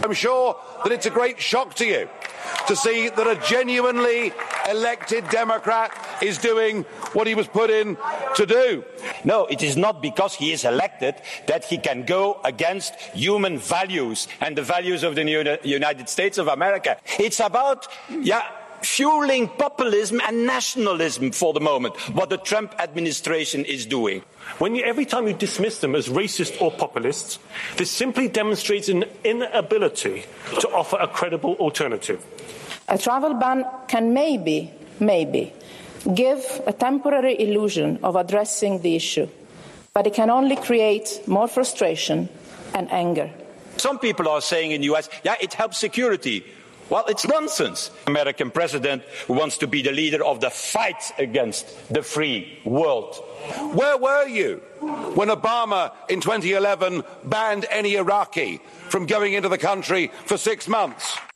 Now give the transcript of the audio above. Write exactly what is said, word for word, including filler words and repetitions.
I'm sure that it's a great shock to you to see that a genuinely elected Democrat is doing what he was put in to do. No, it is not because he is elected that he can go against human values and the values of the United States of America. It's about, yeah, fueling populism and nationalism for the moment, what the Trump administration is doing. When you, every time you dismiss them as racist or populists, this simply demonstrates an inability to offer a credible alternative. A travel ban can maybe, maybe, give a temporary illusion of addressing the issue, but it can only create more frustration and anger. Some people are saying in the U S, yeah, it helps security. Well, it's nonsense. American president who wants to be the leader of the fight against the free world. Where were you when Obama in twenty eleven banned any Iraqi from going into the country for six months?